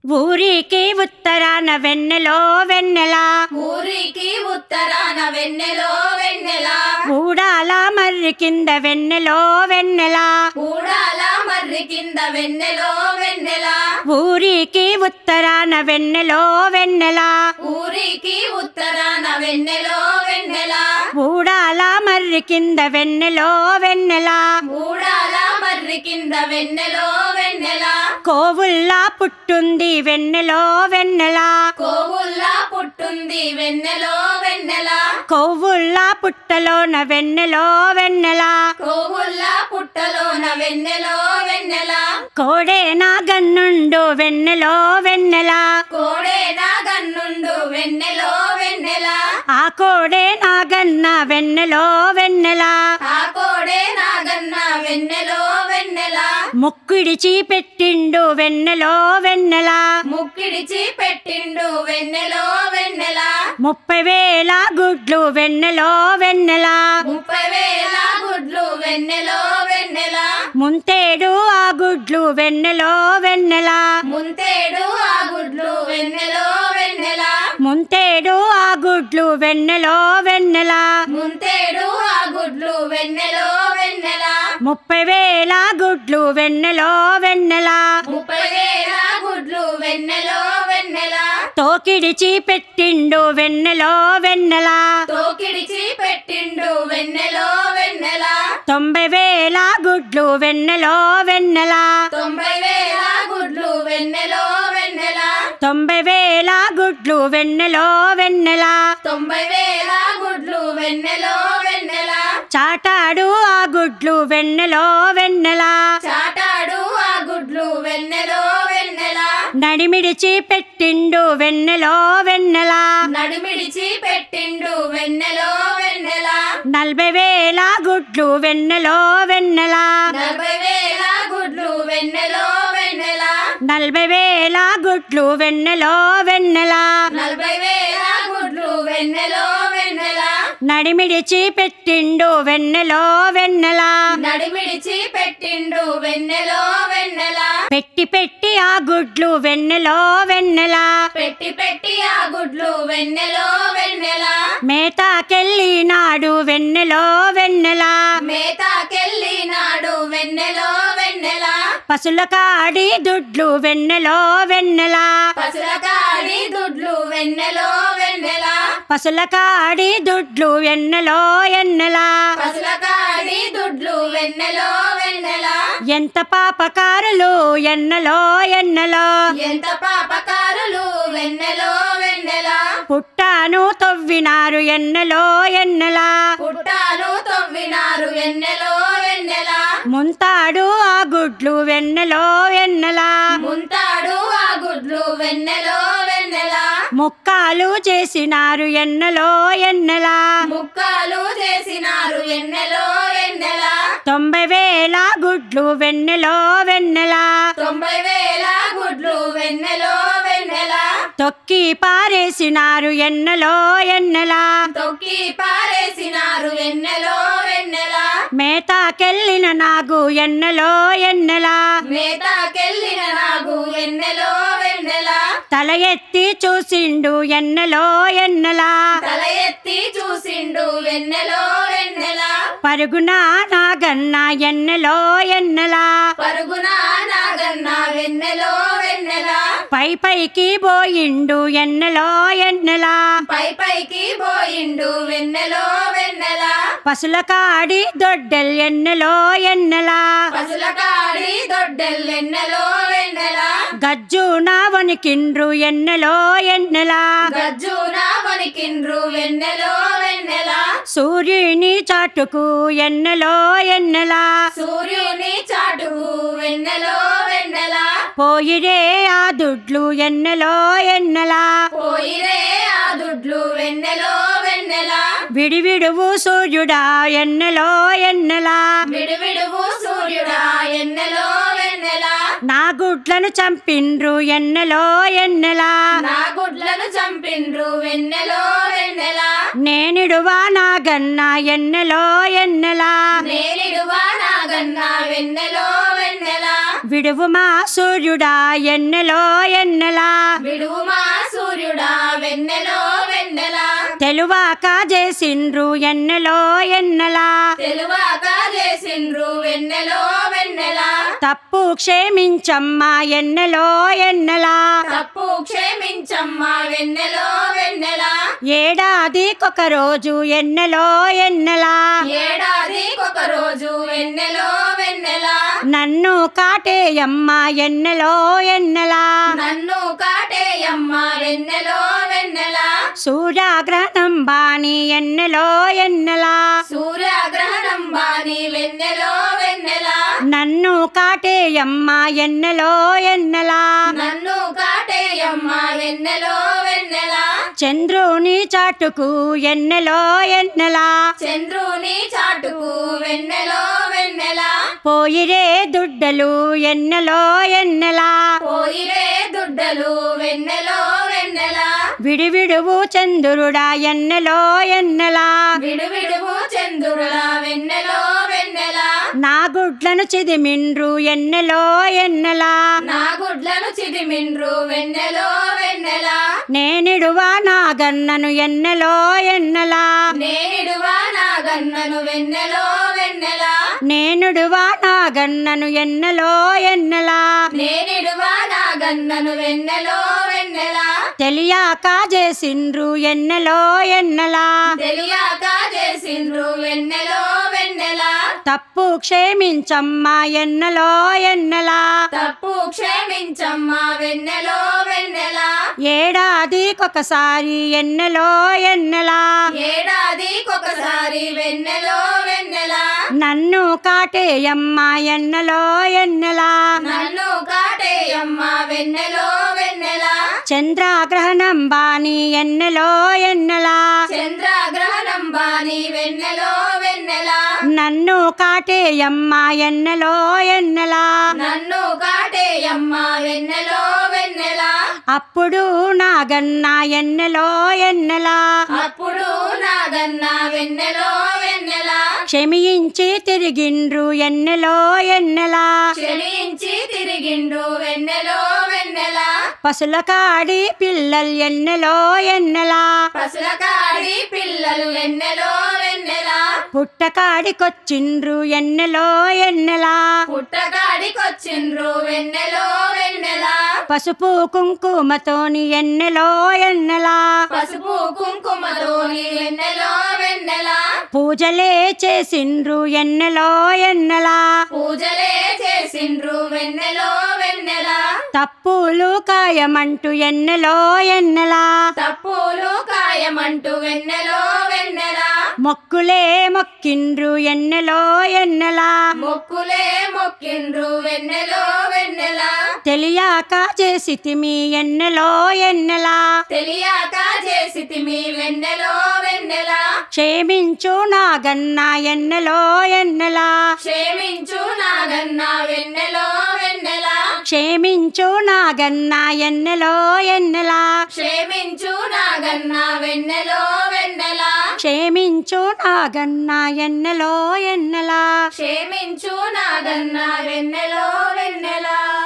ఊరికి ఉత్తరాన వెన్నెలో వెన్నెల, ఊరికి ఉత్తరాన వెన్నెలో వెన్నెల, ఊడాల మర్రి కింద వెన్నెలో వెన్నెల, ఊడాల మర్రి కింద వెన్నెలో వెన్నెల, ఊరికి ఉత్తరాన వెన్నెలో వెన్నెల, ఊరికి ఉత్తరాన వెన్నెలో వెన్నెల, ఊడాల మర్రి కింద వెన్నెలో వెన్నెల, ఊడాల మర్రి కింద వెన్నెలో వెన్నెల, కోవుల్లా పుట్టుంది వెన్నెలో వెన్నెల, కోవుల్లా పుట్టుంది వెన్నెలో వెన్నెల, కొవ్వుల్లా పుట్టలోన వెన్నెలో వెన్నెల, కోవుల్లా పుట్టలోన వెన్నెలో వెన్నెల, కోడే నా గన్నుండు వెన్నెలో వెన్నెల, కోడే నా గన్నుండు వెన్నెలో వెన్నెల, ఆ కోడే నా గన్న వెన్నెలో వెన్నెల, ఆ కోడే నాగన్న వెన్నెలో వెన్నెల, ముక్కిడిచి పెట్టిండు వెన్నెలో వెన్నెల, ముక్కిడిచి పెట్టిండు వెన్నెలో వెన్నెల, 30,000 గుడ్లు వెన్నెలో వెన్నెల, 30,000 గుడ్లు వెన్నెలో వెన్నెల, ముంతేడు ఆ గుడ్లు వెన్నెలో వెన్నెల, ముంతేడు ఆ గుడ్లు వెన్నెలో వెన్నెల, ముంతేడు ఆ గుడ్లు వెన్నెలో వెన్నెల, ముంతేడు ఆ గుడ్లు వెన్నెలో వెన్నెల, 30,000 గుడ్లు వెన్నెలో వెన్నెల, 30,000 గుడ్లు వెన్నెలో వెన్నెల, తోకిడిచి పెట్టిండు వెన్నెలో వెన్నెల, తోకిడిచి పెట్టిండు వెన్నెలో వెన్నెల, 90,000 గుడ్లు వెన్నెలో వెన్నెల, 90,000 గుడ్లు వెన్నెలో వెన్నెల, 90,000 గుడ్లు వెన్నెలో వెన్నెల, 90,000 గుడ్లు వెన్నెలో వెన్నెల, చాటాడు ఆ గుడ్లు వెన్నెలో వెన్నెల, చాటాడు ఆ గుడ్లు వెన్నెలో వెన్నెల, నడిమిడిచి పెట్టిండు వెన్నెలో వెన్నెల, నడిమిడిచి పెట్టిండు వెన్నెలో వెన్నెల, 40,000 గుడ్లు వెన్నెలో వెన్నెల, 40,000 గుడ్లు వెన్నెలో వెన్నెల, 40,000 గుడ్లు వెన్నెలో వెన్నెల, 40,000 గుడ్లు వెన్నెలో వెన్నెల, నడిమిడిచి పెట్టిండు వెన్నెలో వెన్నెల, నడిమిడిచి పెట్టిండు వెన్నెలో వెన్నెల, పెట్టి పెట్టి ఆ గుడ్లు వెన్నెలో వెన్నెల, పెట్టి పెట్టి ఆ గుడ్లు వెన్నెలో వెన్నెల, మేతాకెళ్ళినాడు వెన్నెలో వెన్నెల, మేతాకెళ్ళినాడు వెన్నెలో వెన్నెల, పసుల కాడి దుడ్లు వెన్నెలో వెన్నెల, పసుల కాడి దుడ్లు వెన్నెలో వెన్నెల, పసుల కాడి దుడ్లు వెన్నెలో ఎన్నెల, పసుల కాడి దుడ్లు వెన్నెలో వెన్నెల, ఎంత పాపకారులు ఎన్నెలో ఎన్నెలో, ఎంత పాపకారులు వెన్నెలో వెన్నెల, పుట్టాను తవ్వినారు ఎన్నెలో ఎన్నెల, పుట్టాలు తవ్వినారు వెన్నెలో వెన్నెల, ముంతాడు ఆ గుడ్లు వెన్నెలో ఎన్నెల, ముంతాడు ఆ గుడ్లు వెన్నెలో వెన్నెల, ముక్కాలు చేసినారు ఎన్నెలో ఎన్నెల, ముక్కలు చేసినారు వెన్నెలో వెన్నెల, 90,000 గుడ్లు వెన్నెలో వెన్నెల, 90,000 గుడ్లు వెన్నెలో వెన్నెల, తొక్కి పారేసినారు ఎన్నెలో ఎన్నెల, తొక్కి పారేసినారు వెన్నెలో వెన్నెల, మేతాకెళ్ళిన నాగు ఎన్నెలో ఎన్నెల, మేతాకెళ్ళిన నాగు వెన్నెలో వెన్నెల, తల ఎత్తి చూసిండు ఎన్నెలో ఎన్నెల, తల ఎత్తి చూసిండు వెన్నెలో వెన్నెల, పరుగున నాగన్న ఎన్నెలో ఎన్నెల, పరుగున నాగన్న వెన్నెలో వెన్నెల, పై పైకి పోయిండు ఎన్నెలో ఎన్నెల, పై పైకి పోయిండు వెన్నెలో వెన్నెల, పసుల కాడి దొడ్డెల్ ఎన్నెలో ఎన్నెల, పసుల కాడి దొడ్డెల్లెన్నెలో వెన్నెల, గజ్జున వణికిండ్రు ఎన్నెలో ఎన్నెల, గజ్జున వణికిండ్రు వెన్నెలో వెన్నెల, సూర్యుని చాటుకు ఎన్నెలో ఎన్నెల, సూర్యుని చాటుకు వెన్నెలో వెన్నెల, పోయిరే ఆ దుడ్లు ఎన్నెలో ఎన్నెల, పోయిరే ఆ దుడ్లు వెన్నెలో వెన్నెల, విడివిడువు సూర్యుడా ఎన్నెలో ఎన్నెల, విడువిడువు సూర్యుడా ఎన్నెలో వెన్నెల, నా గుడ్లను చంపిండ్రు ఎన్నెలో ఎన్నెల, నా గుడ్లను చంపిండ్రు వెన్నెలో వెన్నెల, నేనిడువా నాగన్న ఎన్నెలో ఎన్నెల, నేనిడువా నాగన్న వెన్నెలో వెన్నెల, విడువుమా సూర్యుడా ఎన్నెలో ఎన్నెలా విడువుమా సూర్యుడా వెన్నెలో వెన్నెల తెలువాక చేసిండ్రు ఎన్నెలో ఎన్నెలా తెలువాక చేసిండ్రు వెన్నెలో వెన్నెల తప్పు క్షమించమ్మా ఎన్నెలో ఎన్నెలా తప్పు క్షమించమ్మా వెన్నెలో వెన్నెల ఏడాదికొక రోజు ఎన్నెలో ఎన్నెలా ఏడాదికొక రోజు వెన్నెలో వెన్నెల నన్ను కాటేయమ్మా ఎన్నెలో ఎన్నెలా నన్ను కాటేయమ్మా వెన్నెలో వెన్నెల సూర్యగ్రహణం బాని ఎన్నెలో ఎన్నెలా సూర్యగ్రహణం బాని వెన్నెలో వెన్నెల నన్ను కాటేయమ్మా ఎన్నెలో ఎన్నెలా నన్ను కాటేయమ్మా వెన్నెలో వెన్నెల చంద్రుని చాటుకు ఎన్నెలో ఎన్నెలా చంద్రుని చాటుకు వెన్నెలో వెన్నెల పోయిరే దుడ్డలు ఎన్నెలో ఎన్నెలా పోయిరే దుడ్డలు వెన్నెలో వెన్నెల విడివిడువు చంద్రుడా ఎన్నెలో ఎన్నెలా విడువిడువు చంద్రుడా వెన్నెలో వెన్నెల నా గుడ్లను చిదిమిండ్రు ఎన్నెలో ఎన్నెలా నా గుడ్లను చిదిమిండ్రు వెన్నెలో వెన్నెల నేనిడువా నా గన్నను ఎన్నెలో ఎన్నెలా నేనిడువా నా గన్నను వెన్నెలో వెన్నెల నేనుడువా నా గన్నను ఎన్నెలో ఎన్నెలా నేనిడువా నా గన్నను వెన్నెలో వెన్నెల తెలియాక చేసిండ్రు ఎన్నెలో ఎన్నెలా తెలియక చేసిండ్రు వెన్నెలో వెన్నెల తప్పు క్షమించమ్మా ఎన్నెలో ఎన్నెలా తప్పు క్షమించమ్మా వెన్నెలో వెన్నెల ఏడాదికొకసారి ఎన్నెలో ఎన్నెలా ఏడాదికొకసారి వెన్నెలో వెన్నెల నన్ను కాటేయమ్మా ఎన్నెలో ఎన్నెలా నన్ను కాటేయమ్మా వెన్నెలో వెన్నెల చంద్రగ్రహణం బాని ఎన్నెలో ఎన్నెలా చంద్రగ్రహణం బాని వెన్నెలో వెన్నెల నన్ను కాటేయమ్మా ఎన్నెలో ఎన్నెలా నన్ను కాటేయమ్మా వెన్నెలో వెన్నెల అప్పుడు నా గన్నా ఎన్నెలో ఎన్నెలా అప్పుడు నాగన్న వెన్నెలో వెన్నెల క్షమించి తిరిగిండ్రు ఎన్నెలో ఎన్నెలా క్షమించి తిరిగిండు వెన్నెలో వెన్నెల పసుల కాడి పిల్లలు ఎన్నెలో ఎన్నెలా పసుల కాడి పిల్లలు వెన్నెలో వెన్నెల పుట్టకాడికొచ్చిండ్రు ఎన్నెలో ఎన్నెలా పుట్టకాడికొచ్చిండ్రు వెన్నెలో వెన్నెల పసుపు కుంకుమతోని ఎన్నెలో ఎన్నెలా పసుపు కుంకుమతోని వెన్నెలో వెన్నెల పూజలే చేసిండ్రు ఎన్నెలో ఎన్నెలా పూజలే చేసిండ్రు వెన్నెలో వెన్నెల తప్పులు కాయమంటూ ఎన్నెలో ఎన్నెలా తప్పులు కాయమంటూ వెన్నెలో వెన్నెల మొక్కులే మొక్కిండ్రు ఎన్నెలో ఎన్నెలా మొక్కులే మొక్కిండ్రు వెన్నెలో వెన్నెల తెలియక చేసితిమి ఎన్నెలో ఎన్నెలా తెలియక చేసితిమి వెన్నెలో వెన్నెల క్షమించు నాగన్న ఎన్నెలో ఎన్నెలా క్షమించు నాగన్న వెన్నెలో వెన్నెల క్షమించు నాగన్న ఎన్నెలో ఎన్నెలా క్షమించు నాగన్న వెన్నెలో వెన్నెల క్షమించు నాగన్న ఎన్నెలో ఎన్నెలా క్షమించు నాగన్న వెన్నెలో వెన్నెల